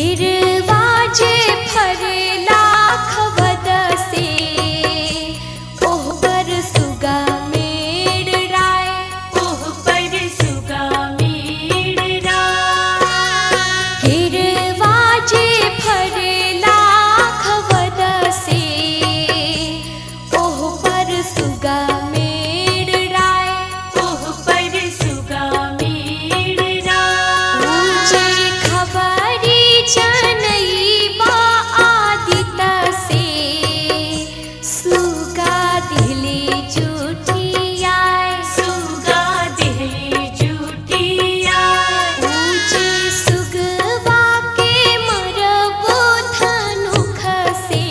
गिरवाजे फरेला खवद से ओह पर सुगा मेड़ राय ओह पर सुगा मेड़ राय गिरवाजे फरेला खवद से ओह पर सुगा मेड़ राय ओह पर सुगा मेड़ राय ऊंचे खबरी जनई बा आदित से सुगा दिली झूठी आए सुगा दिली झूठी आए ऊंचे सुगवा के मरबो धनुख से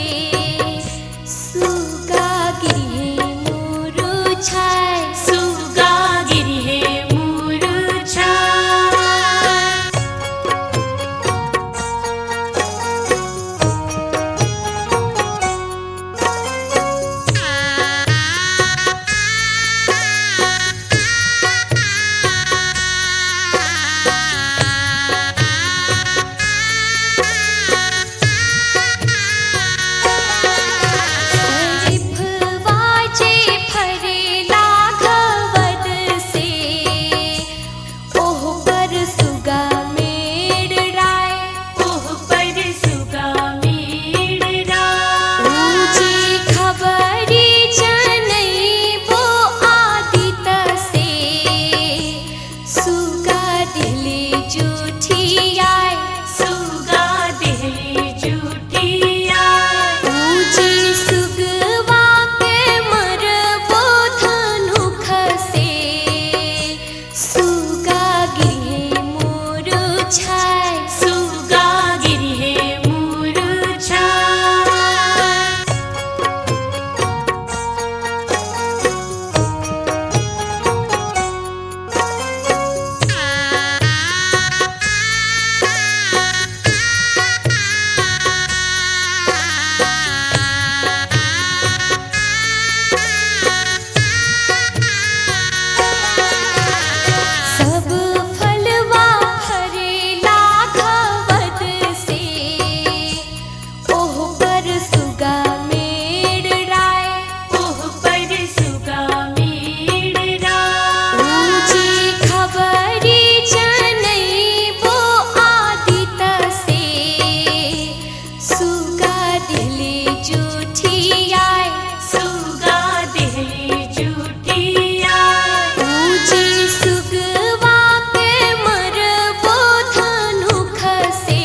सुगा गिरे मुरुझाए सुगा गिरे मुरुझाए रिफवाजे फरेला खवद से ओह पर सुगा मेड़ राय ओह पर सुगा मेड़ राय ऊंची खबरी जनई बो आदित से सुगा दिली झूठी आए सुगा दिली झूठी आए ऊंची सुगवा के मरबो धनुख से सुगा गिरे मुरुझाए सुगा गिरे मुरुझाए सब फलवा फरेला खवद से ओह पर सुगा मेड़ राय ओह पर सुगा मेड़ राय ऊंची खबरी जनई बो आदित से सुगा दिली झूठी आए सुगा दिली झूठी आए ऊंची सुगवा के मरबो धनुख से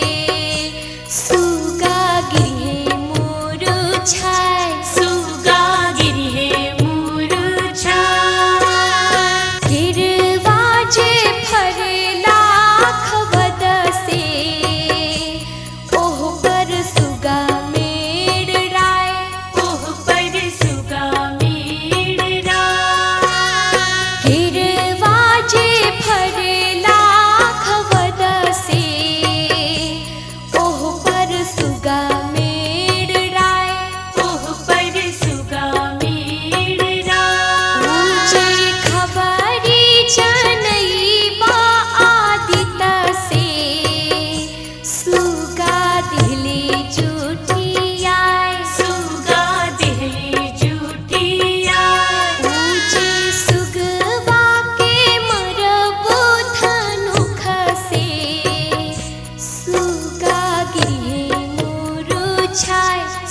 सुगा गिरे मुरुझाए सुगा गिरे मुरुझाए गिरवाजे फरेला खवद से ओह पर सुगा मेड़ राय ओह पर सुगा मेड़ राय गिरवाजे फरेला खवद से ओह पर सुगा मेड़ राय ओह पर सुगा मेड़ राय ऊंचे खबरी जनई बा आदित से सुगा दिली झूठी आए सुगा दिली झूठी आए ऊंचे सुगवा के मरबो धनुख से सुगा गिरे मुरुझाए